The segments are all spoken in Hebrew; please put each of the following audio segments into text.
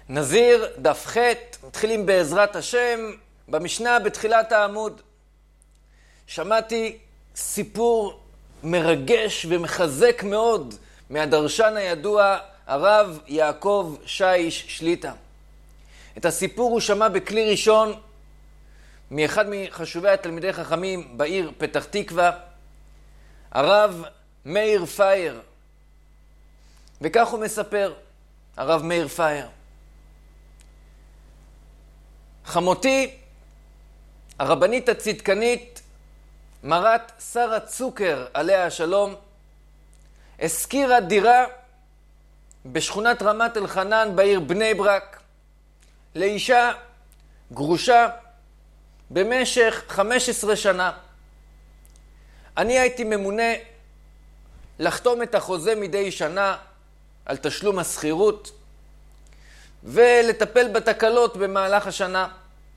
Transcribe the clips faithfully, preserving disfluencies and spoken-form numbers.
נזיר, דף ח', מתחילים בעזרת השם, במשנה בתחילת העמוד. שמעתי סיפור מרגש ומחזק מאוד מהדרשן הידוע, הרב יעקב שיש שליטה. את הסיפור הוא שמע בכלי ראשון מאחד מחשובי התלמידי חכמים בעיר פתח תקווה, הרב מאיר פייר. וכך הוא מספר, הרב מאיר פייר. חמותי, הרבנית הצדקנית, מרת שרה צוקר, עליה השלום, הזכירה דירה בשכונת רמת אלחנן בעיר בני ברק, לאישה גרושה במשך חמש עשרה שנה. אני הייתי ממונה לחתום את החוזה מדי שנה על תשלום השכירות ולטפל בתקלות במהלך השנה.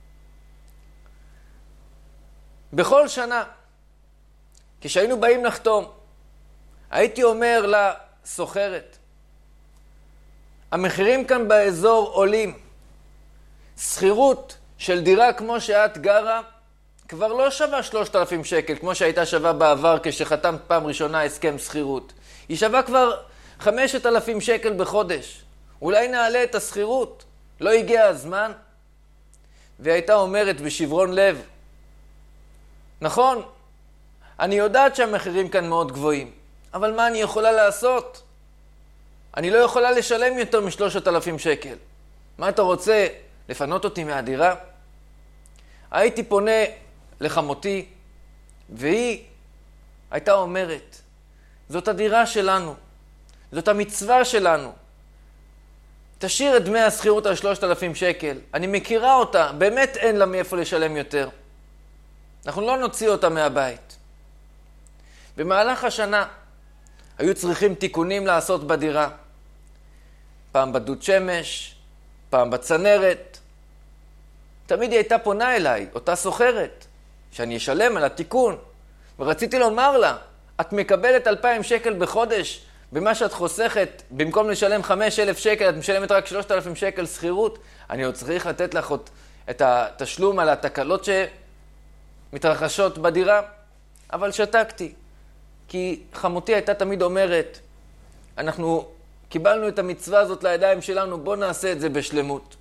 בכל שנה, כשהיינו באים לחתום, הייתי אומר לסוחרת, המחירים כאן באזור עולים. שכירות של דירה כמו שאת גרה כבר לא שווה שלושת אלפים שקל, כמו שהייתה שווה בעבר כשחתמת פעם ראשונה הסכם שכירות. היא שווה כבר חמשת אלפים שקל בחודש. אולי נעלה את השכירות, לא הגיע הזמן? והיא הייתה אומרת בשברון לב, נכון, אני יודעת שהמחירים כאן מאוד גבוהים, אבל מה אני יכולה לעשות? אני לא יכולה לשלם יותר משלושת אלפים שקל. מה אתה רוצה, לפנות אותי מהדירה? הייתי פונה לחמותי, והיא הייתה אומרת, זאת הדירה שלנו, זאת המצווה שלנו. תשאיר את דמי השכירות על שלושת אלפים שקל. אני מכירה אותה, באמת אין לה מאיפה לשלם יותר. אנחנו לא נוציא אותה מהבית. במהלך השנה היו צריכים תיקונים לעשות בדירה. פעם בדוד שמש, פעם בצנרת. תמיד היא הייתה פונה אליי, אותה סוחרת, שאני אשלם על התיקון. ורציתי לומר לה, את מקבלת אלפיים שקל בחודש, במה שאת חוסכת, במקום לשלם חמשת אלפים שקל, את משלמת רק שלושת אלפים שקל שכירות. אני עוד צריך לתת לך את התשלום על התקלות שמתרחשות בדירה. אבל שתקתי, כי חמותי הייתה תמיד אומרת, אנחנו קיבלנו את המצווה הזאת לידיים שלנו, בוא נעשה את זה בשלמות.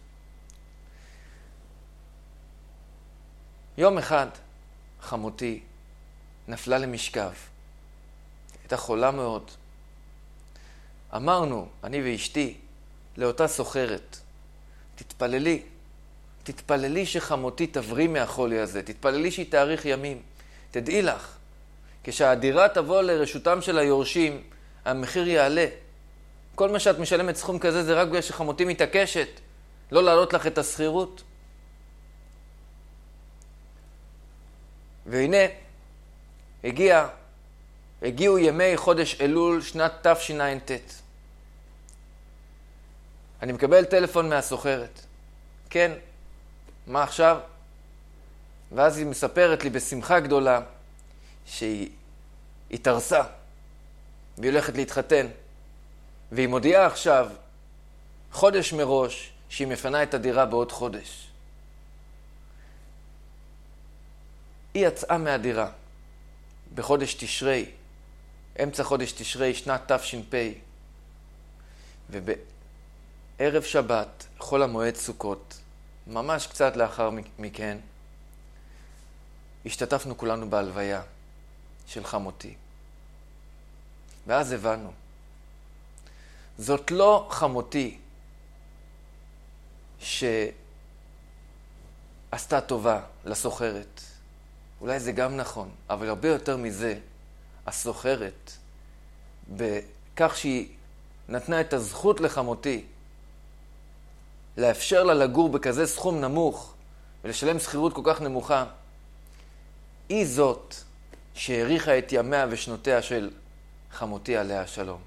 יום אחד חמותי נפלה למשכב. הייתה חולה מאוד. אמרנו, אני ואשתי, לאותה סוחרת, תתפללי, תתפללי שחמותי תבריא מהחולי הזה, תתפללי שהיא תאריך ימים. תדעי לך, כשהדירה תבוא לרשותם של היורשים, המחיר יעלה. כל מה שאת משלמת סכום כזה זה רק בגלל שחמותי מתעקשת, לא להעלות לך את השכירות. והנה, הגיע, הגיעו ימי חודש אלול שנת תשע"ט. אני מקבל טלפון מהסוחרת. כן, מה עכשיו? ואז היא מספרת לי בשמחה גדולה שהיא התארסה והיא הולכת להתחתן. והיא מודיעה עכשיו, חודש מראש, שהיא מפנה את הדירה בעוד חודש. היא יצאה מהדירה בחודש תשרי, אמצע חודש תשרי, שנת תש"פ, ובערב שבת, חול המועד סוכות, ממש קצת לאחר מכן, השתתפנו כולנו בהלוויה של חמותי. ואז הבנו, זאת לא חמותי שעשתה טובה לסוחרת. אולי זה גם נכון, אבל הרבה יותר מזה, הסוחרת, בכך שהיא נתנה את הזכות לחמותי, לאפשר לה לגור בכזה סכום נמוך, ולשלם שכירות כל כך נמוכה, היא זאת שהאריכה את ימיה ושנותיה של חמותי עליה השלום.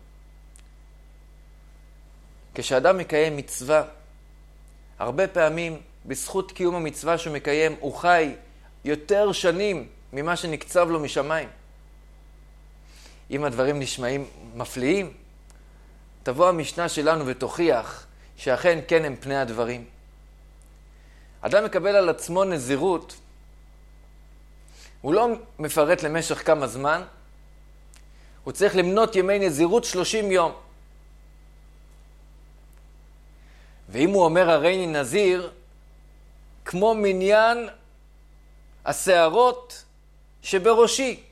כשאדם מקיים מצווה, הרבה פעמים בזכות קיום המצווה שהוא מקיים, הוא חי יותר שנים ממה שנקצב לו משמיים. אם הדברים נשמעים מפליאים, תבוא המשנה שלנו ותוכיח שאכן כן הם פני הדברים. אדם מקבל על עצמו נזירות, הוא לא מפרט למשך כמה זמן, הוא צריך למנות ימי נזירות שלושים יום. ואם הוא אומר הריני נזיר, כמו מניין השערות שבראשי,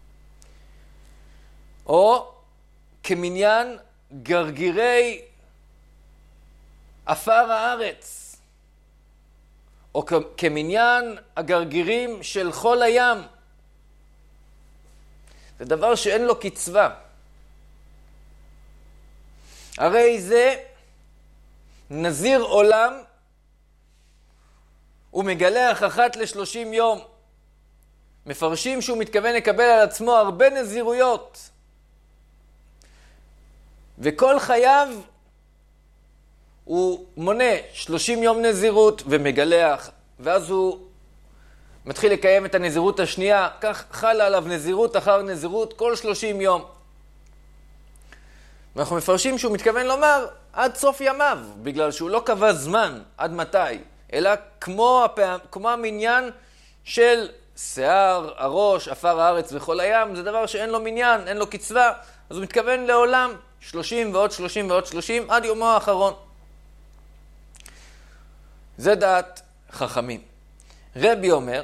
או כמניין גרגירי עפר הארץ, או כמניין הגרגירים של חול הים. זה דבר שאין לו קצבה. הרי זה נזיר עולם, הוא מגלח אחת לשלושים יום. מפרשים שהוא מתכוון לקבל על עצמו הרבה נזירויות. וכל חייו הוא מונה שלושים יום נזירות ומגלח, ואז הוא מתחיל לקיים את הנזירות השנייה, כך חלה עליו נזירות אחר נזירות כל שלושים יום. ואנחנו מפרשים שהוא מתכוון לומר עד סוף ימיו, בגלל שהוא לא קבע זמן עד מתי, אלא כמו, הפעם, כמו המניין של שיער, הראש, עפר הארץ וכל הים, זה דבר שאין לו מניין, אין לו קצבה, אז הוא מתכוון לעולם שלושים ועוד שלושים ועוד שלושים עד יומו האחרון. זה דעת חכמים. רבי אומר,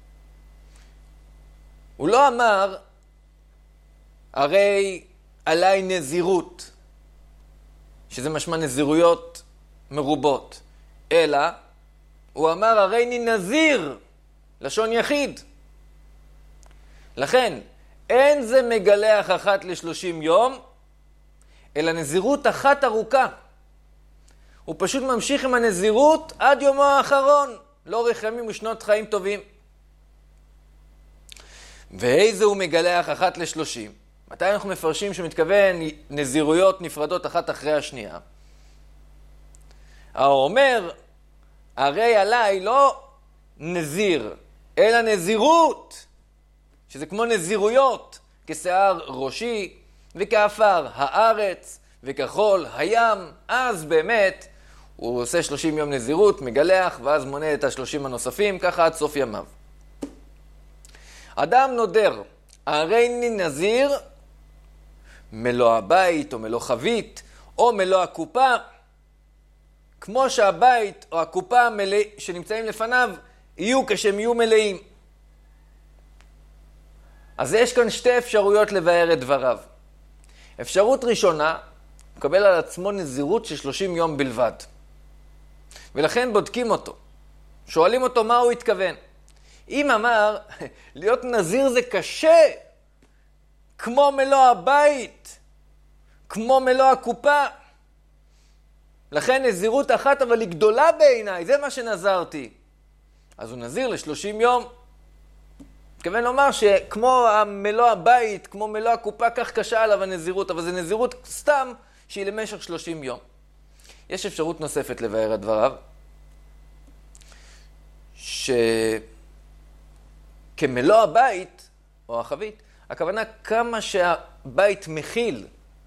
הוא לא אמר, הרי עליי נזירות, שזה משמע נזירויות מרובות, אלא הוא אמר, הרי אני נזיר, לשון יחיד. לכן, אין זה מגלח אחת לשלושים יום, אלא נזירות אחת ארוכה. הוא פשוט ממשיך עם הנזירות עד יומו האחרון, לא רחמים ושנות חיים טובים. ואיזה הוא מגלח אחת לשלושים? מתי אנחנו מפרשים שמתכוון נזירויות נפרדות אחת אחרי השנייה? הוא אומר, הרי עליי לא נזיר, אלא נזירות, שזה כמו נזירויות, כשיער ראשי וכעפר הארץ וכחול הים. אז באמת הוא עושה שלושים יום נזירות, מגלח, ואז מונה את השלושים הנוספים, ככה עד סוף ימיו. אדם נודר, הרי אני נזיר, מלוא הבית או מלוא חבית או מלוא הקופה, כמו שהבית או הקופה המלא, שנמצאים לפניו יהיו כשהם יהיו מלאים. אז יש כאן שתי אפשרויות לבאר את דבריו. אפשרות ראשונה, הוא מקבל על עצמו נזירות של שלושים יום בלבד. ולכן בודקים אותו. שואלים אותו מה הוא התכוון. אם אמר, להיות נזיר זה קשה, כמו מלוא הבית, כמו מלוא הקופה. לכן נזירות אחת אבל היא גדולה בעיניי, זה מה שנזרתי. אז הוא נזיר לשלושים יום. מתכוון לומר שכמו מלוא הבית, כמו מלוא הקופה, כך קשה עליו הנזירות, אבל זה נזירות סתם שהיא למשך שלושים יום. יש אפשרות נוספת לבאר את דבריו, שכמלוא הבית, או החבית, הכוונה כמה שהבית מכיל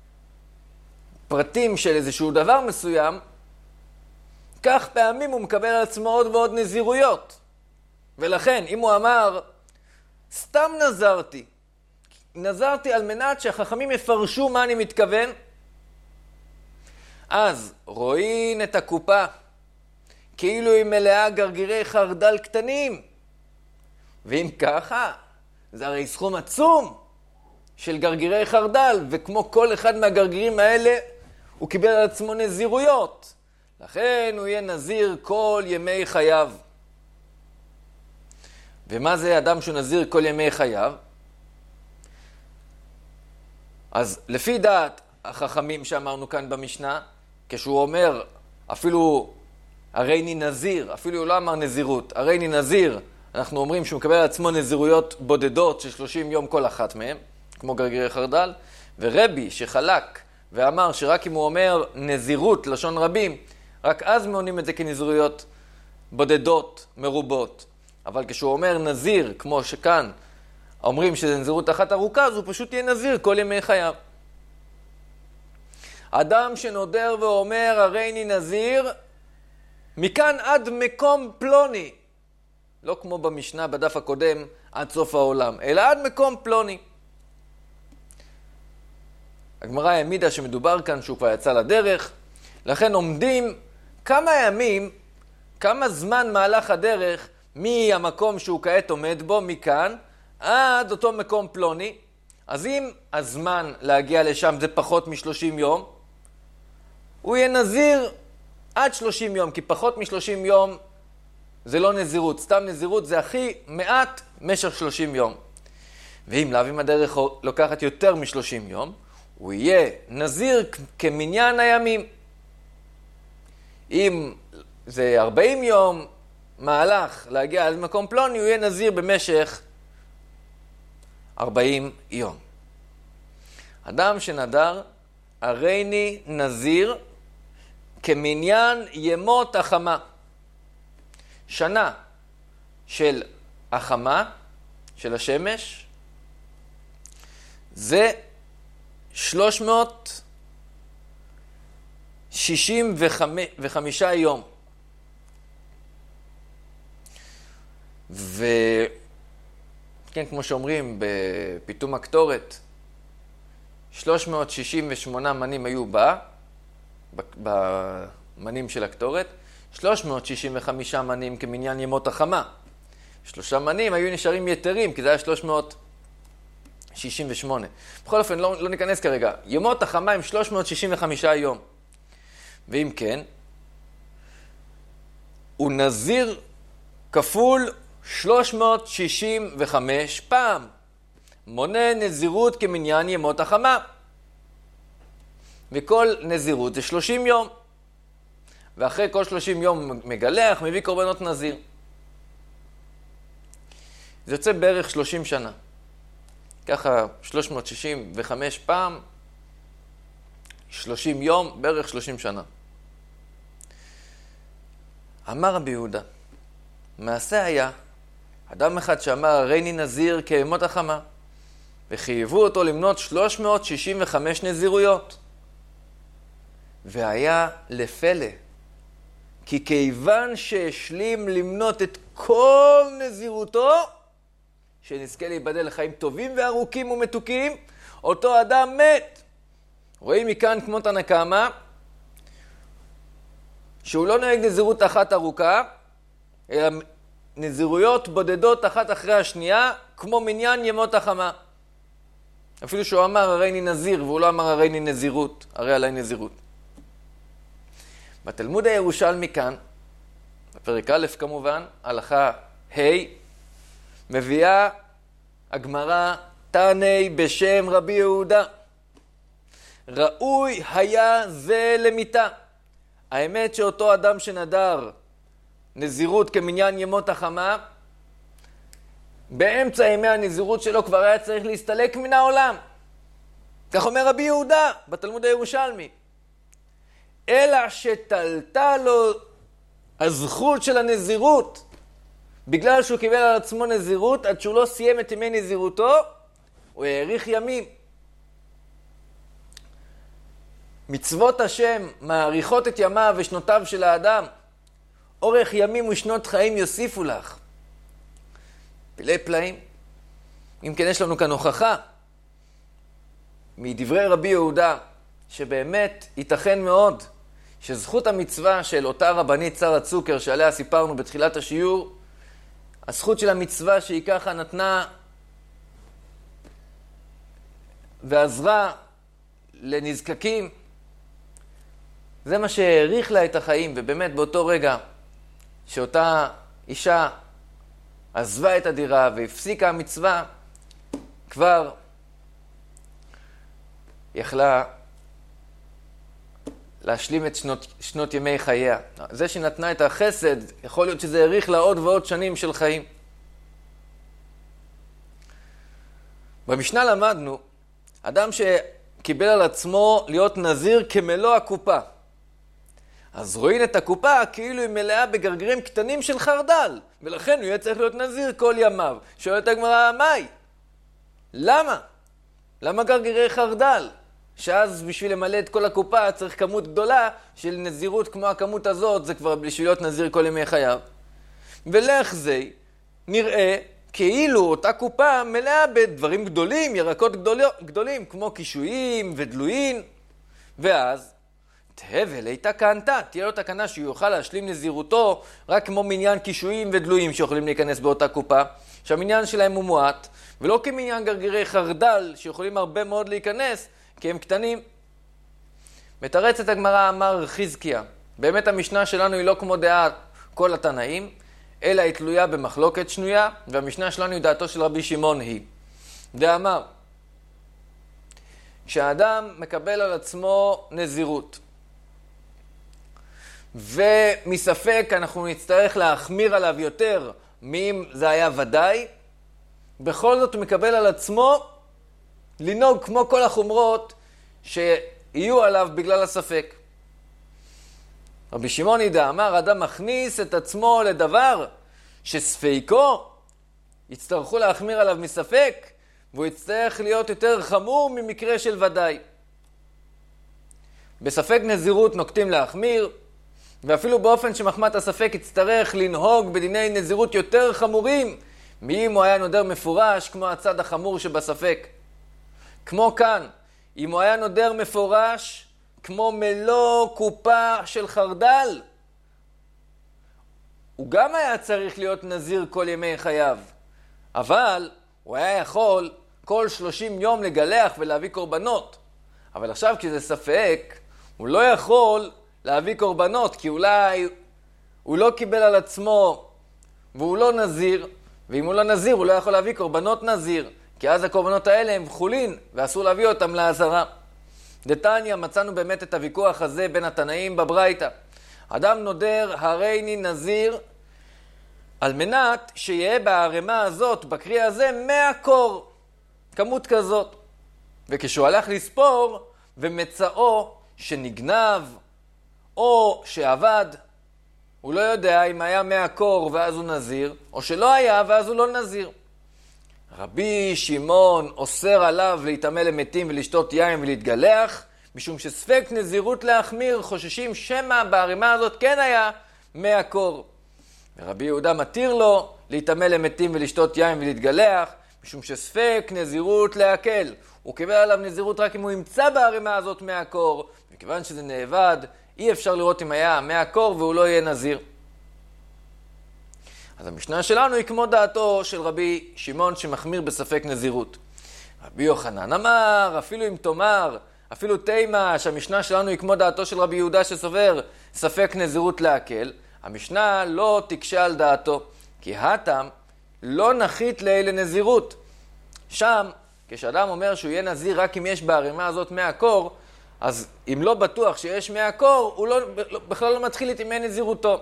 פרטים של איזשהו דבר מסוים, כך פעמים הוא מקבל על עצמו עוד ועוד נזירויות. ולכן, אם הוא אמר, סתם נזרתי, נזרתי על מנת שהחכמים יפרשו מה אני מתכוון, אז רואים את הקופה, כאילו היא מלאה גרגירי חרדל קטנים. ואם ככה, זה הרי סכום עצום של גרגירי חרדל, וכמו כל אחד מהגרגירים האלה, הוא קיבל על עצמו נזירויות. לכן הוא יהיה נזיר כל ימי חייו. ומה זה אדם שהוא נזיר כל ימי חייו? אז לפי דעת החכמים שאמרנו כאן במשנה, כשהוא אומר, אפילו הרי אני נזיר, אפילו הוא לא אמר נזירות, הרי אני נזיר, אנחנו אומרים שהוא מקבל על עצמו נזירויות בודדות של שלושים יום כל אחת מהם, כמו גרגירי חרדל, ורבי שחלק ואמר שרק אם הוא אומר נזירות, לשון רבים, רק אז מונים את זה כנזירויות בודדות, מרובות. אבל כשהוא אומר נזיר, כמו שכאן אומרים שזה נזירות אחת ארוכה, אז הוא פשוט יהיה נזיר כל ימי חייו. אדם שנודר ואומר הריני נזיר, מכאן עד מקום פלוני, לא כמו במשנה בדף הקודם עד סוף העולם, אלא עד מקום פלוני. הגמרא העמידה שמדובר כאן שהוא כבר יצא לדרך, לכן עומדים כמה ימים, כמה זמן מהלך הדרך מהמקום שהוא כעת עומד בו, מכאן, עד אותו מקום פלוני. אז אם הזמן להגיע לשם זה פחות משלושים יום, הוא יהיה נזיר עד שלושים יום, כי פחות משלושים יום זה לא נזירות. סתם נזירות זה הכי מעט משך שלושים יום. ואם לאו, אם הדרך לוקחת יותר משלושים יום, הוא יהיה נזיר כמניין הימים. אם זה ארבעים יום מהלך להגיע עד מקום פלוני, הוא יהיה נזיר במשך ארבעים יום. אדם שנדר, הריני נזיר כמניין ימות החמה. שנה של החמה, של השמש, זה שלוש מאות שישים וחמישה יום. וכן, כמו שאומרים בפיתום הקטורת, שלוש מאות שישים ושמונה מנים היו בה, במנים של הקטורת, שלוש מאות שישים וחמישה מנים כמניין ימות החמה. שלושה מנים היו נשארים יתרים, כי זה היה שלוש מאות שישים ושמונה. בכל אופן, לא, לא ניכנס כרגע. ימות החמה הם שלוש מאות שישים וחמישה יום. ואם כן, הוא נזיר כפול שלוש מאות שישים וחמש פעם. מונה נזירות כמניין ימות החמה. וכל נזירות זה שלושים יום. ואחרי כל שלושים יום מגלח, מביא קורבנות נזיר. זה יוצא בערך שלושים שנה. ככה שלוש מאות שישים וחמש פעם, שלושים יום, בערך שלושים שנה. אמר רבי יהודה, מעשה היה, אדם אחד שאמר הריני נזיר כימות החמה, וחייבו אותו למנות שלוש מאות שישים וחמש נזירויות. והיה לפלא, כי כיוון שהשלים למנות את כל נזירותו, שנזכה להיבדל לחיים טובים וארוכים ומתוקים, אותו אדם מת. רואים מכאן כמו תנא קמא, שהוא לא נוהג נזירות אחת ארוכה, אלא נזירויות בודדות אחת אחרי השנייה, כמו מניין ימות החמה. אפילו שהוא אמר הריני נזיר, והוא לא אמר הריני נזירות, הרי עלי נזירות. בתלמוד הירושלמי כאן, בפרק א' כמובן, הלכה ה', מביאה הגמרא תנאי בשם רבי יהודה. ראוי היה זה למיתה. האמת שאותו אדם שנדר נזירות כמניין ימות החמה, באמצע ימי הנזירות שלו כבר היה צריך להסתלק מן העולם. כך אומר רבי יהודה בתלמוד הירושלמי. אלא שתלתה לו הזכות של הנזירות, בגלל שהוא קיבל על עצמו נזירות, עד שהוא לא סיים את ימי נזירותו, הוא האריך ימים. מצוות השם מאריכות את ימיו ושנותיו של האדם. אורך ימים ושנות חיים יוסיפו לך. פלאי פלאים. אם כן, יש לנו כאן הוכחה מדברי רבי יהודה, שבאמת ייתכן מאוד שזכות המצווה של אותה רבנית שרה צוקר, שעליה סיפרנו בתחילת השיעור, הזכות של המצווה שהיא ככה נתנה ועזרה לנזקקים, זה מה שהאריך לה את החיים. ובאמת באותו רגע שאותה אישה עזבה את הדירה והפסיקה המצווה, כבר יכלה להשלים את שנות, שנות ימי חייה. זה שנתנה את החסד, יכול להיות שזה האריך לה עוד ועוד שנים של חיים. במשנה למדנו, אדם שקיבל על עצמו להיות נזיר כמלוא הקופה. אז רואים את הקופה כאילו היא מלאה בגרגרים קטנים של חרדל, ולכן הוא יהיה צריך להיות נזיר כל ימיו. שואלת הגמרא, מהי? למה? למה גרגרי חרדל? שאז בשביל למלא את כל הקופה צריך כמות גדולה של נזירות כמו הכמות הזאת, זה כבר בשביל להיות נזיר כל ימי חייו. ולך זה נראה כאילו אותה קופה מלאה בדברים גדולים, ירקות גדול, גדולים, כמו קישואים ודלויים, ואז תהבל הייתה קענתה, תהיה לו תקנה שהוא יוכל להשלים נזירותו רק כמו מניין קישואים ודלויים שיכולים להיכנס באותה קופה, שהמניין שלהם הוא מועט, ולא כמניין גרגירי חרדל שיכולים הרבה מאוד להיכנס, כי הם קטנים. מתרצת הגמרא, אמר חזקיה, באמת המשנה שלנו היא לא כמו דעת כל התנאים, אלא היא תלויה במחלוקת שנויה, והמשנה שלנו היא דעתו של רבי שמעון היא. ואמר, כשאדם מקבל על עצמו נזירות, ומספק אנחנו נצטרך להחמיר עליו יותר, מאם זה היה ודאי, בכל זאת הוא מקבל על עצמו לנהוג כמו כל החומרות שיהיו עליו בגלל הספק. רבי שמעון ידע, אמר, אדם מכניס את עצמו לדבר שספקו יצטרכו להחמיר עליו מספק, והוא יצטרך להיות יותר חמור ממקרה של ודאי. בספק נזירות נוקטים להחמיר, ואפילו באופן שמחמת הספק יצטרך לנהוג בדיני נזירות יותר חמורים, מאם הוא היה נודר מפורש כמו הצד החמור שבספק. כמו כאן, אם הוא היה נודר מפורש כמו מלוא קופה של חרדל, הוא גם היה צריך להיות נזיר כל ימי חייו, אבל הוא היה יכול כל שלושים יום לגלח ולהביא קורבנות. אבל עכשיו כשזה ספק, הוא לא יכול להביא קורבנות, כי אולי הוא לא קיבל על עצמו והוא לא נזיר, ואם הוא לא נזיר הוא לא יכול להביא קורבנות נזיר, כי אז הקורבנות האלה הם חולין ואסור להביא אותם לעזרה. דתניא, מצאנו באמת את הוויכוח הזה בין התנאים בברייתא. אדם נודר הריני נזיר על מנת שיהיה בערימה הזאת, בקריאה הזה, מאה קור, כמות כזאת. וכשהוא הלך לספור ומצאו שנגנב או שעבד, הוא לא יודע אם היה מאה קור ואז הוא נזיר, או שלא היה ואז הוא לא נזיר. רבי שמעון אוסר עליו להתאמה למתים ולשתות יין ולהתגלח, משום שספק נזירות להחמיר, חוששים שמא בערימה הזאת כן היה מאה קור. ורבי יהודה מתיר לו להתאמה למתים ולשתות יין ולהתגלח, משום שספק נזירות להקל. הוא קיבל עליו נזירות רק אם הוא ימצא בערימה הזאת מאה קור, מכיוון שזה נאבד, אי אפשר לראות אם היה מאה קור והוא לא יהיה נזיר. אז המשנה שלנו היא כמו דעתו של רבי שמעון שמחמיר בספק נזירות. רבי יוחנן אמר, אפילו אם תאמר, אפילו תימה, שהמשנה שלנו היא כמו דעתו של רבי יהודה שסובר ספק נזירות להקל, המשנה לא תקשה על דעתו, כי הטעם לא נחית לאלה נזירות. שם, כשאדם אומר שהוא יהיה נזיר רק אם יש בערימה הזאת מאה קור, אז אם לא בטוח שיש מאה קור, הוא לא, בכלל לא מתחיל להתאמן נזירותו.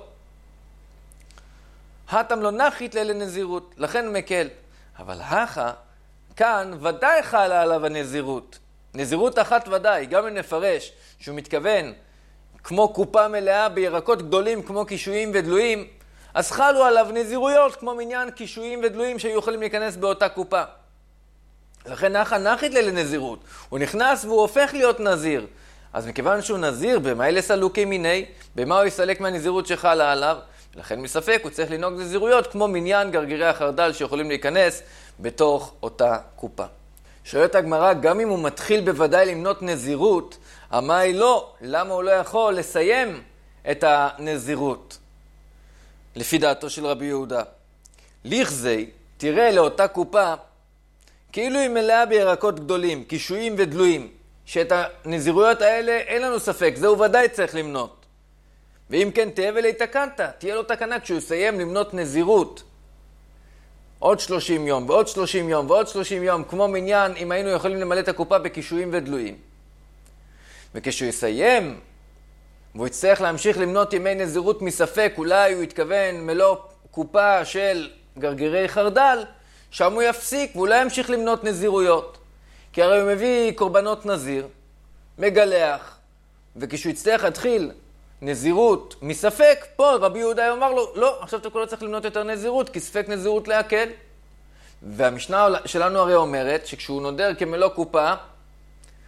הטעם לא נחית לאלה נזירות, לכן מקל. אבל הכה, כאן ודאי חלה עליו הנזירות. נזירות אחת ודאי, גם אם נפרש שהוא מתכוון כמו קופה מלאה בירקות גדולים כמו קישואים ודלויים, אז חלו עליו נזירויות כמו מניין קישואים ודלויים שהיו יכולים להיכנס באותה קופה. לכן הכה נחית לאלה נזירות. הוא נכנס והוא הופך להיות נזיר. אז מכיוון שהוא נזיר, במה אלה סלוקי מיני? במה הוא יסלק מהנזירות שחלה עליו? לכן מספק הוא צריך לנהוג נזירויות כמו מניין גרגירי החרדל שיכולים להיכנס בתוך אותה קופה. שואלת הגמרא, גם אם הוא מתחיל בוודאי למנות נזירות, המה היא לא? למה הוא לא יכול לסיים את הנזירות? לפי דעתו של רבי יהודה. לכזי, תראה לאותה קופה, כאילו היא מלאה בירקות גדולים, קישואים ודלויים, שאת הנזירויות האלה אין לנו ספק, זהו ודאי צריך למנות. ואם כן תהיה ולהתקנת, תהיה לו תקנה כשהוא יסיים למנות נזירות. עוד שלושים יום, ועוד שלושים יום, ועוד שלושים יום, כמו מניין, אם היינו יכולים למלא את הקופה בקישואים ודלויים. וכשהוא יסיים, והוא יצטרך להמשיך למנות ימי נזירות מספק, אולי הוא יתכוון מלוא קופה של גרגירי חרדל, שם הוא יפסיק, ואולי ימשיך למנות נזירויות. כי הרי הוא מביא קורבנות נזיר, מגלח, וכשהוא יצטרך להתחיל נזירות מספק, פה רבי יהודה אמר לו, לא, עכשיו אתה לא צריך למנות יותר נזירות, כי ספק נזירות להקל. והמשנה שלנו הרי אומרת, שכשהוא נודר כמלוא קופה,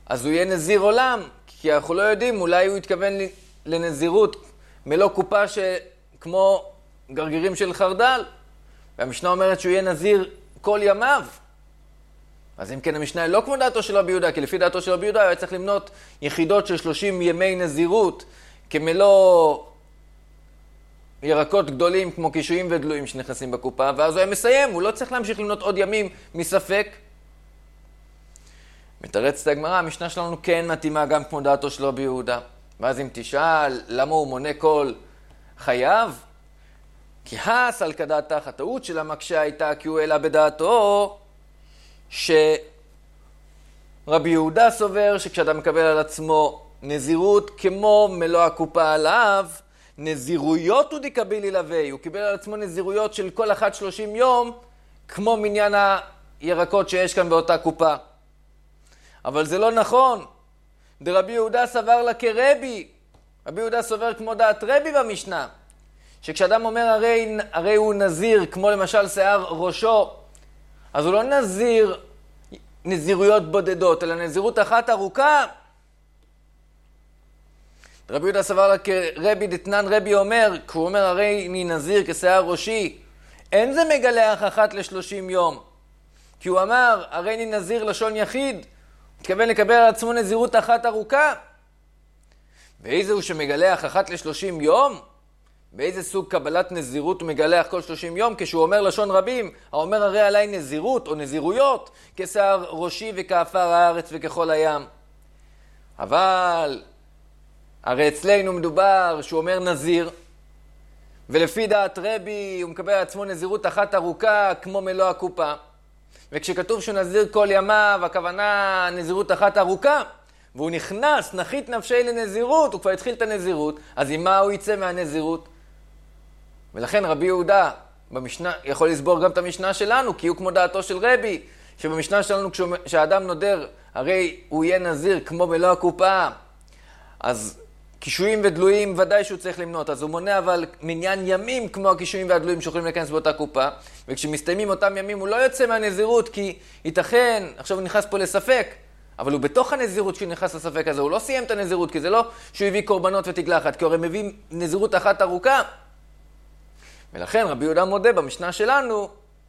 אז הוא יהיה נזיר עולם, כי אנחנו לא יודעים, אולי הוא יתכוון לנזירות מלוא קופה כמו גרגירים של חרדל, והמשנה אומרת שהוא יהיה נזיר כל ימיו. אז אם כן, המשנה לא כמו דעתו של רבי יהודה, כי לפי דעתו של רבי יהודה הוא היה צריך למנות יחידות של שלושים ימי נזירות, כמלוא ירקות גדולים כמו קישואים ודלויים שנכנסים בקופה, ואז הוא היה מסיים, הוא לא צריך להמשיך למנות עוד ימים מספק. מתרצת הגמרא, המשנה שלנו כן מתאימה גם כמו דעתו של רבי יהודה. ואז אם תשאל למה הוא מונה כל חייו, כי הס על כדעתך, הטעות של המקשה הייתה כי הוא העלה בדעתו שרבי יהודה סובר שכשאתה מקבל על עצמו נזירות כמו מלוא הקופה עליו, נזירויות הוא דקביל ילווה, הוא קיבל על עצמו נזירויות של כל אחת שלושים יום, כמו מניין הירקות שיש כאן באותה קופה. אבל זה לא נכון. דרבי יהודה סבר לה כרבי. רבי יהודה סובר כמו דעת רבי במשנה. שכשאדם אומר הרי, הרי הוא נזיר, כמו למשל שיער ראשו, אז הוא לא נזיר נזירויות בודדות, אלא נזירות אחת ארוכה. רבי יהודה סבר לה כרבי דתנן רבי אומר, כשהוא אומר הרי אני נזיר כשיער ראשי, אין זה מגלח אחת לשלושים יום. כי הוא אמר הרי אני נזיר לשון יחיד, מתכוון לקבל על עצמו נזירות אחת ארוכה. ואיזה הוא שמגלח אחת לשלושים יום? באיזה סוג קבלת נזירות הוא מגלח כל שלושים יום? כשהוא אומר לשון רבים, האומר הרי עליי נזירות או נזירויות, כשיער ראשי וכעפר הארץ וככל הים. אבל הרי אצלנו מדובר שהוא אומר נזיר, ולפי דעת רבי הוא מקבל על עצמו נזירות אחת ארוכה כמו מלוא הקופה. וכשכתוב שהוא נזיר כל ימיו, הכוונה נזירות אחת ארוכה, והוא נכנס, נחית נפשי לנזירות, הוא כבר התחיל את הנזירות, אז עם מה הוא יצא מהנזירות? ולכן רבי יהודה במשנה, יכול לסבור גם את המשנה שלנו, כי הוא כמו דעתו של רבי, שבמשנה שלנו כשהאדם נודר, הרי הוא יהיה נזיר כמו מלוא הקופה, אז קישואים ודלויים ודאי שהוא צריך למנות, אז הוא מונה אבל מניין ימים כמו הקישואים והדלויים שיכולים להיכנס באותה קופה, וכשמסתיימים אותם ימים הוא לא יוצא מהנזירות, כי ייתכן, עכשיו הוא נכנס פה לספק, אבל הוא בתוך הנזירות שהוא נכנס לספק הזה, הוא לא סיים את הנזירות, כי זה לא שהוא הביא קורבנות ותגלחת, כי הוא הרי מביא נזירות אחת ארוכה. ולכן רבי יהודה מודה במשנה שלנו,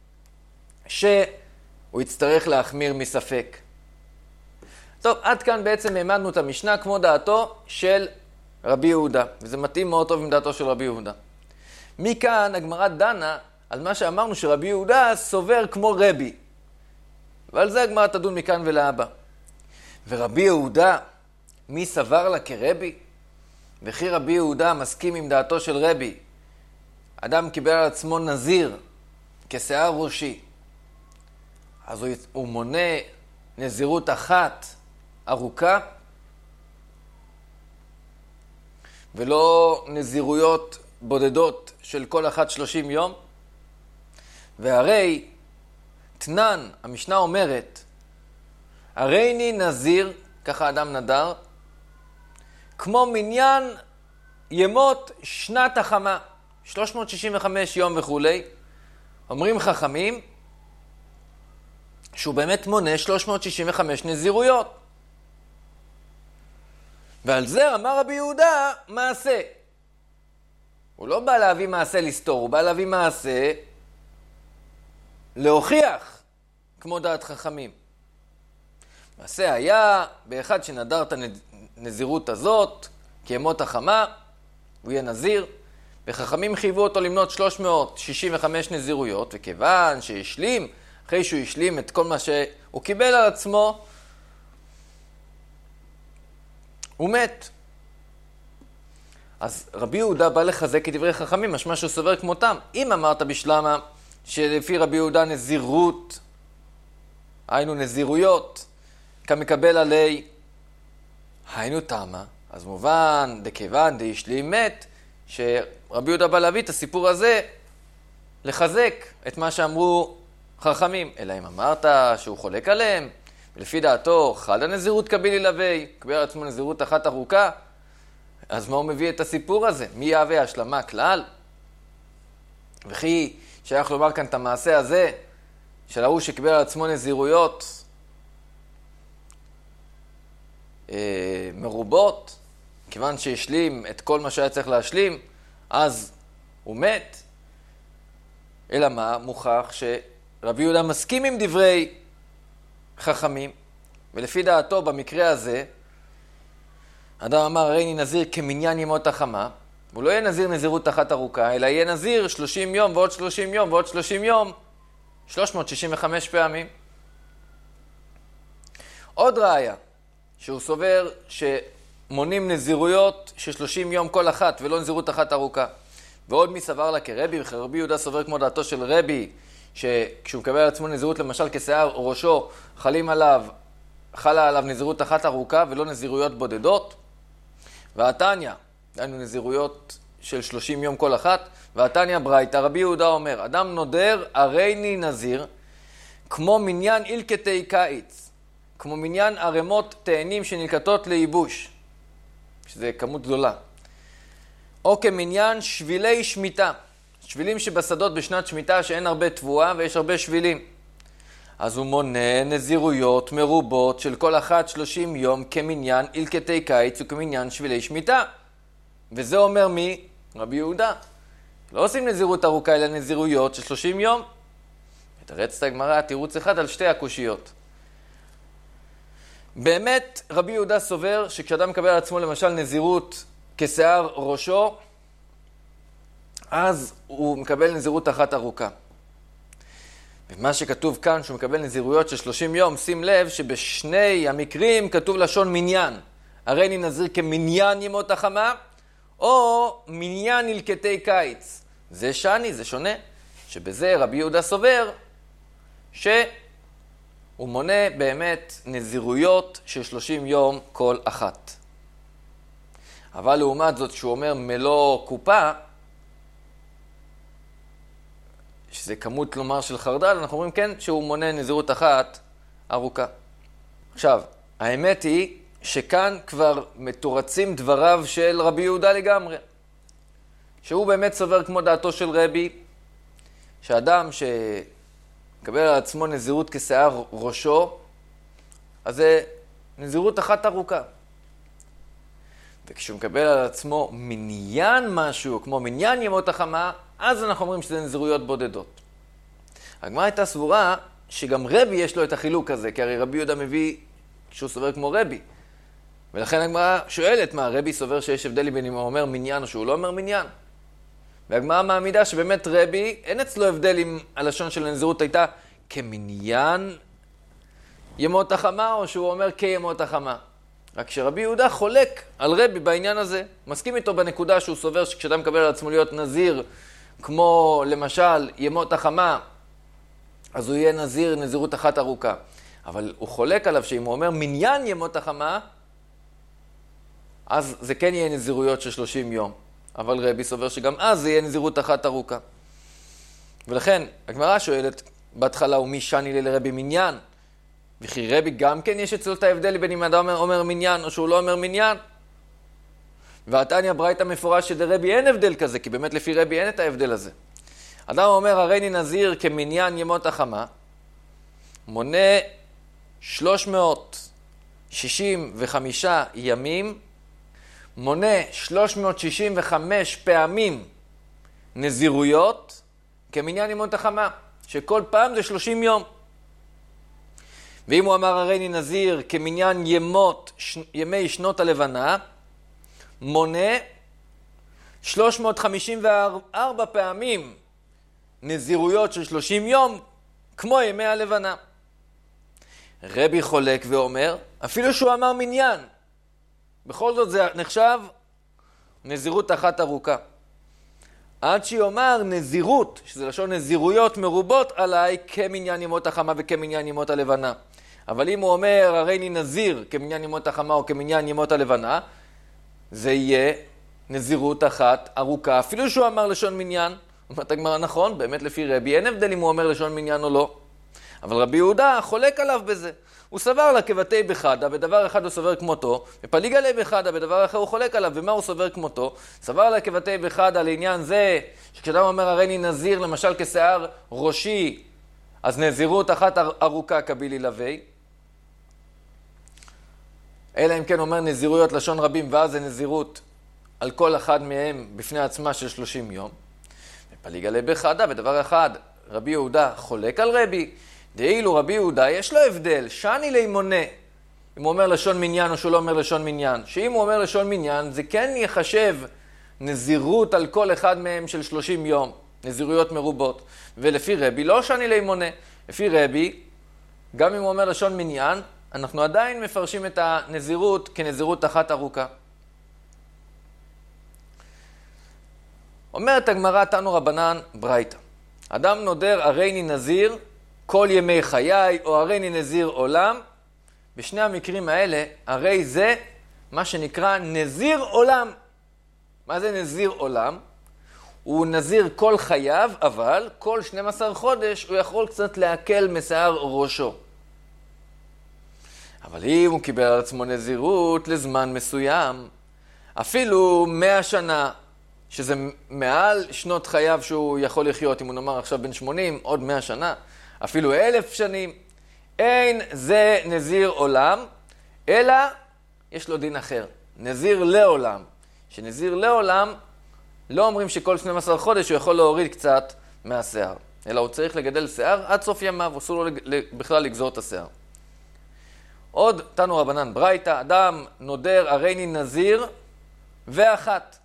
שהוא יצטרך להחמיר מספק. טוב, עד כאן בעצם העמדנו את המשנה כמו דעתו של רבי יהודה, וזה מתאים מאוד טוב עם דעתו של רבי יהודה. מכאן הגמרא דנה על מה שאמרנו שרבי יהודה סובר כמו רבי, ועל זה הגמרא תדון מכאן ולהבא. ורבי יהודה, מי סבר לה כרבי? וכי רבי יהודה מסכים עם דעתו של רבי, אדם קיבל על עצמו נזיר כשיער ראשי, אז הוא, הוא מונה נזירות אחת ארוכה, ולא נזירויות בודדות של כל אחת שלושים יום. והרי תנן, המשנה אומרת, הרי אני נזיר, ככה אדם נדר, כמו מניין ימות שנת החמה, שלוש מאות שישים וחמש יום וכולי. אומרים חכמים שהוא באמת מונה שלוש מאות שישים וחמש נזירויות. ועל זה אמר רבי יהודה מעשה. הוא לא בא להביא מעשה לסתור, הוא בא להביא מעשה להוכיח כמו דעת חכמים. מעשה היה באחד שנדר את הנזירות הזאת כימות החמה, הוא יהיה נזיר, וחכמים חייבו אותו למנות שלוש מאות שישים וחמש נזירויות, וכיוון שהשלים, אחרי שהוא השלים את כל מה שהוא קיבל על עצמו, הוא מת. אז רבי יהודה בא לחזק את דברי חכמים, משמע שהוא סובר כמותם. אם אמרת בשלמה שלפי רבי יהודה נזירות, היינו נזירויות, כמקבל עלי, היינו תמה, אז מובן, דכיוון, דהשלים מת, שרבי יהודה בא להביא את הסיפור הזה, לחזק את מה שאמרו חכמים. אלא אם אמרת שהוא חולק עליהם, ולפי דעתו, חד הנזירות קביל ילווה, קבל על עצמו נזירות אחת ארוכה, אז מה הוא מביא את הסיפור הזה? מי יהווה השלמה כלל? וכי שייך לומר כאן את המעשה הזה, של ההוא שקיבל על עצמו נזירויות, אה, מרובות, כיוון שהשלים את כל מה שהיה צריך להשלים, אז הוא מת. אלא מה? מוכח שרבי יהודה מסכים עם דברי חכמים, ולפי דעתו במקרה הזה, אדם אמר, הרי אני נזיר כמניין ימות החמה, הוא לא יהיה נזיר נזירות אחת ארוכה, אלא יהיה נזיר שלושים יום ועוד שלושים יום ועוד שלושים יום, שלוש מאות שישים וחמש פעמים. עוד ראיה, שהוא סובר שמונים נזירויות של שלושים יום כל אחת ולא נזירות אחת ארוכה. ועוד מי סבר לה כרבי, ורבי יהודה סובר כמו דעתו של רבי, שכשהוא מקבל על עצמו נזירות למשל כשיער או ראשו, חלים עליו, חלה עליו נזירות אחת ארוכה ולא נזירויות בודדות. והתניא, דהיינו נזירויות של שלושים יום כל אחת, והתניא ברייתא, רבי יהודה אומר, אדם נודר הריני נזיר, כמו מניין אילקטי קיץ, כמו מניין ערמות תאנים שנלקטות לייבוש, שזה כמות גדולה, או כמניין שבילי שמיטה, שבילים שבשדות בשנת שמיטה שאין הרבה תבואה ויש הרבה שבילים. אז הוא מונה נזירויות מרובות של כל אחת שלושים יום כמניין אילקטי קיץ וכמניין שבילי שמיטה. וזה אומר מי? רבי יהודה. לא עושים נזירות ארוכה אלא נזירויות של שלושים יום. מתרצת הגמרא תירוץ אחד על שתי הקושיות. באמת רבי יהודה סובר שכשאדם מקבל על עצמו למשל נזירות כשיער ראשו, אז הוא מקבל נזירות אחת ארוכה. ומה שכתוב כאן שהוא מקבל נזירויות של שלושים יום, שים לב שבשני המקרים כתוב לשון מניין. הרי אני נזיר כמניין ימות החמה, או מניין אילקטי קיץ. זה שני, זה שונה. שבזה רבי יהודה סובר שהוא מונה באמת נזירויות של שלושים יום כל אחת. אבל לעומת זאת שהוא אומר מלוא קופה, שזה כמות לומר של חרדל, אנחנו אומרים כן שהוא מונה נזירות אחת ארוכה. עכשיו, האמת היא שכאן כבר מתורצים דבריו של רבי יהודה לגמרי. שהוא באמת סובר כמו דעתו של רבי, שאדם שמקבל על עצמו נזירות כשיער ראשו, אז זה נזירות אחת ארוכה. וכשהוא מקבל על עצמו מניין משהו, כמו מניין ימות החמה, אז אנחנו אומרים שזה נזירויות בודדות. הגמרא הייתה סבורה שגם רבי יש לו את החילוק הזה, כי הרי רבי יהודה מביא שהוא סובר כמו רבי. ולכן הגמרא שואלת מה, רבי סובר שיש הבדל בין אם הוא אומר מניין או שהוא לא אומר מניין. והגמרא מעמידה שבאמת רבי, אין אצלו הבדל אם הלשון של הנזירות הייתה כמניין ימות החמה, או שהוא אומר כימות החמה. רק שרבי יהודה חולק על רבי בעניין הזה, מסכים איתו בנקודה שהוא סובר שכשאתה מקבל על עצמו להיות נזיר, כמו למשל ימות החמה, אז הוא יהיה נזיר נזירות אחת ארוכה. אבל הוא חולק עליו שאם הוא אומר מניין ימות החמה, אז זה כן יהיה נזירויות של שלושים יום. אבל רבי סובר שגם אז זה יהיה נזירות אחת ארוכה. ולכן הגמרא שואלת בהתחלה, ומי שני לי לרבי מניין? וכי רבי גם כן יש אצלו את ההבדל בין אם אדם אומר, אומר מניין או שהוא לא אומר מניין? והתניא ברייתא מפורש שדרבי אין הבדל כזה, כי באמת לפי רבי אין את ההבדל הזה. אדם אומר, הרי אני נזיר כמניין ימות החמה, מונה שלוש מאות שישים וחמישה ימים, מונה שלוש מאות שישים וחמש פעמים נזירויות כמניין ימות החמה, שכל פעם זה שלושים יום. ואם הוא אמר הרי אני נזיר כמניין ימות, ש... ימי שנות הלבנה, מונה שלוש מאות חמישים וארבע פעמים נזירויות של שלושים יום, כמו ימי הלבנה. רבי חולק ואומר, אפילו שהוא אמר מניין, בכל זאת זה נחשב נזירות אחת ארוכה. עד שיאמר נזירות, שזה לשון נזירויות מרובות עליי, כמניין ימות החמה וכמניין ימות הלבנה. אבל אם הוא אומר, הרי אני נזיר כמניין ימות החמה או כמניין ימות הלבנה, זה יהיה נזירות אחת ארוכה, אפילו שהוא אמר לשון מניין. אומרת הגמרא, נכון, באמת לפי רבי, אין הבדל אם הוא אומר לשון מניין או לא. אבל רבי יהודה חולק עליו בזה. הוא סבר לה כבתי בחדה, בדבר אחד הוא סובר כמותו, ופליג עלי בחדה, בדבר אחר הוא חולק עליו, ומה הוא סובר כמותו? סבר לה כבתי בחדה לעניין זה, שכשאדם אומר הרי אני נזיר, למשל כשיער ראשי, אז נזירות אחת ארוכה קבילי לוי. אלא אם כן אומר נזירויות לשון רבים, ואז זה נזירות על כל אחד מהם בפני עצמה של שלושים יום. ופליגה לבחדה, בדבר אחד, רבי יהודה חולק על רבי, דאילו רבי יהודה יש לו הבדל, שני לימונה, אם הוא אומר לשון מניין או שהוא לא אומר לשון מניין. שאם הוא אומר לשון מניין, זה כן יחשב נזירות על כל אחד מהם של שלושים יום, נזירויות מרובות. ולפי רבי לא שני לימונה. לפי רבי, גם אם הוא אומר לשון מניין, אנחנו עדיין מפרשים את הנזירות כנזירות אחת ארוכה. אומרת הגמרא תנו רבנן ברייתא. אדם נודר הריני נזיר כל ימי חיי, או הריני נזיר עולם. בשני המקרים האלה, הרי זה מה שנקרא נזיר עולם. מה זה נזיר עולם? הוא נזיר כל חייו, אבל כל שנים עשר חודש הוא יכול קצת להקל משיער ראשו. אבל אם הוא קיבל על עצמו נזירות לזמן מסוים, אפילו מאה שנה, שזה מעל שנות חייו שהוא יכול לחיות, אם הוא נאמר עכשיו בן שמונים, עוד מאה שנה, אפילו אלף שנים, אין זה נזיר עולם, אלא יש לו דין אחר, נזיר לעולם. שנזיר לעולם, לא אומרים שכל שנים עשר חודש הוא יכול להוריד קצת מהשיער, אלא הוא צריך לגדל שיער עד סוף ימיו, אסור לו בכלל לגזור את השיער. עוד תנו רבנן ברייתא, אדם נודר הריני נזיר ואחת.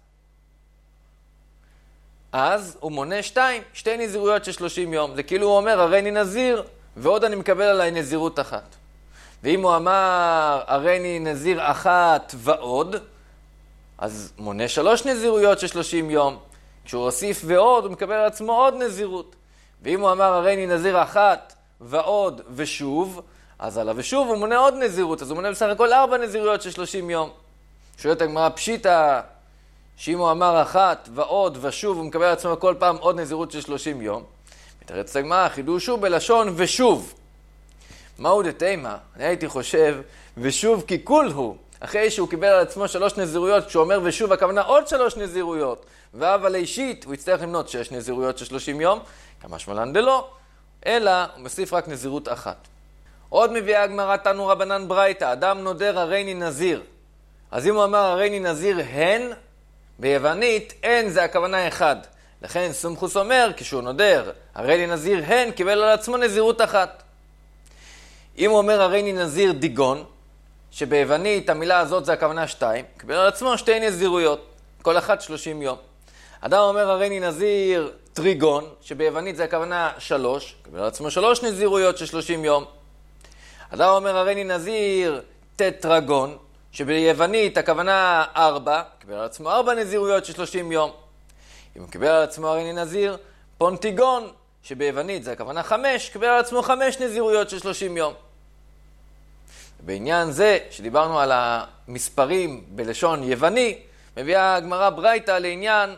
אז הוא מונה שתיים, שתי נזירויות של שלושים יום. זה כאילו הוא אומר הריני נזיר ועוד אני מקבל עליי נזירות אחת. ואם הוא אמר הריני נזיר אחת ועוד, אז מונה שלוש נזירויות של שלושים יום. כשהוא הוסיף ועוד, הוא מקבל על עצמו עוד נזירות. ואם הוא אמר הריני נזיר אחת ועוד ושוב, אז עליו ושוב הוא מונה עוד נזירות. אז הוא מונה בסך הכל ארבע נזירויות של שלושים יום. שואלת הגמרא פשיטא, שאם הוא אמר אחת ועוד ושוב, הוא מקבל על עצמו כל פעם עוד נזירות של שלושים יום. מתרץ הגמרא, חידוש הוא בלשון ושוב. מהו דתימה? אני הייתי חושב, ושוב כי כול הוא. אחרי שהוא קיבל על עצמו שלוש נזירויות, כשהוא אומר ושוב, הכוונה עוד שלוש נזירויות. אבל אישית, הוא יצטרך למנות שש נזירויות של שלושים יום, כמה שמלן דלא, אלא הוא מוסיף רק נזירות אחת. עוד מביאה הגמרא תנו רבנן ברייתא, אדם נודר הריני נזיר. אז אם הוא אמר הריני נזיר הן, ביוונית הן זה הכוונה אחד. לכן סומכוס אומר, כשהוא נודר הריני נזיר הן, קיבל על עצמו נזירות אחת. אם הוא אומר הריני נזיר דיגון, שביוונית המילה הזאת זה הכוונה שתיים, קיבל על עצמו שתי נזירויות, כל אחת שלושים יום. אדם אומר הריני נזיר טריגון, שביוונית זה הכוונה שלוש, קיבל על עצמו שלוש נזירויות של שלושים יום. אדם אומר הריני נזיר טטרגון, שביוונית הכוונה ארבע, קיבל על עצמו ארבע נזירויות של שלושים יום. אם הוא קיבל על עצמו הריני נזיר פונטיגון, שביוונית זה הכוונה חמש, קיבל על עצמו חמש נזירויות של שלושים יום. בעניין זה, שדיברנו על המספרים בלשון יווני, מביאה הגמרא ברייתא לעניין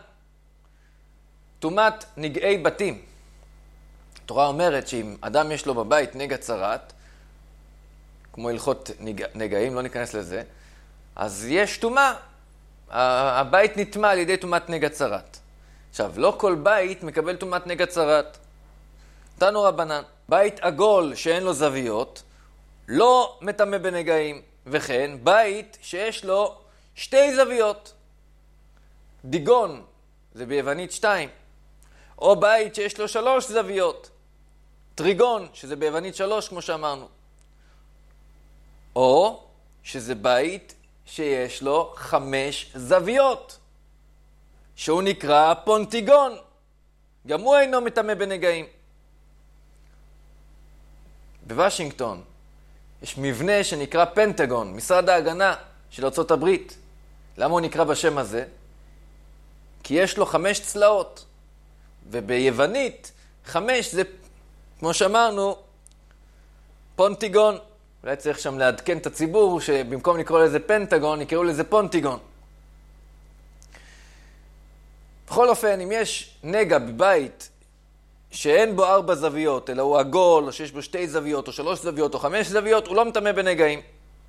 טומאת נגעי בתים. התורה אומרת שאם אדם יש לו בבית נגע צרת, כמו הלכות נגע, נגעים, לא ניכנס לזה, אז יש טומאה. הבית נטמא על ידי טומאת נגע צרת. עכשיו, לא כל בית מקבל טומאת נגע צרת. תנו רבנן, בית עגול שאין לו זוויות, לא מטמא בנגעים, וכן בית שיש לו שתי זוויות. דיגון, זה ביוונית שתיים. או בית שיש לו שלוש זוויות. טריגון, שזה ביוונית שלוש, כמו שאמרנו. או שזה בית שיש לו חמש זוויות, שהוא נקרא פונטיגון. גם הוא אינו מטמא בנגעים. בוושינגטון יש מבנה שנקרא פנטגון, משרד ההגנה של ארצות הברית. למה הוא נקרא בשם הזה? כי יש לו חמש צלעות. וביוונית חמש זה, כמו שאמרנו, פונטיגון. אולי צריך שם לעדכן את הציבור שבמקום לקרוא לזה פנטגון, יקראו לזה פונטיגון. בכל אופן, אם יש נגע בבית שאין בו ארבע זוויות, אלא הוא עגול, או שיש בו שתי זוויות, או שלוש זוויות, או חמש זוויות, הוא לא מטמא בנגעים.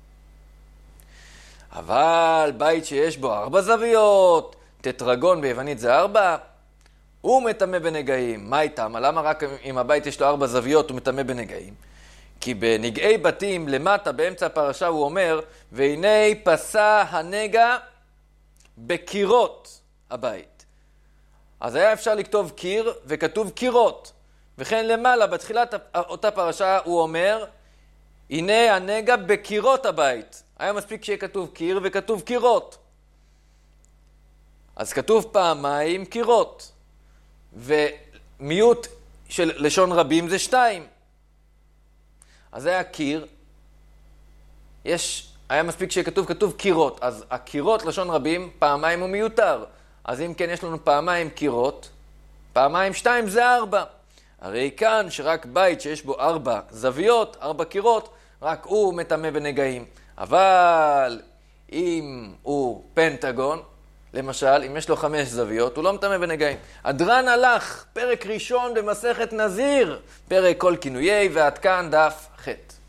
אבל בית שיש בו ארבע זוויות, טטרגון ביוונית זה ארבע, הוא מטמא בנגעים. מה איתם? למה רק אם הבית יש לו ארבע זוויות הוא מטמא בנגעים? כי בנגעי בתים למטה באמצע הפרשה הוא אומר, והנה פסע הנגע בקירות הבית. אז היה אפשר לכתוב קיר וכתוב קירות. וכן למעלה בתחילת אותה פרשה הוא אומר, הנה הנגע בקירות הבית. היה מספיק שיהיה כתוב קיר וכתוב קירות. אז כתוב פעמיים קירות. ומיעוט של לשון רבים זה שתיים. אז היה קיר. יש, היה מספיק שיהיה כתוב, כתוב קירות. אז הקירות לשון רבים פעמיים הוא מיותר. אז אם כן יש לנו פעמיים קירות, פעמיים שתיים זה ארבע. הרי כאן שרק בית שיש בו ארבע זוויות, ארבע קירות, רק הוא מטמא בנגעים. אבל אם הוא פנטגון, למשל, אם יש לו חמש זוויות, הוא לא מטמא בנגעים. הדרן הלך, פרק ראשון במסכת נזיר, פרק כל כינויי, ועד כאן דף ח'.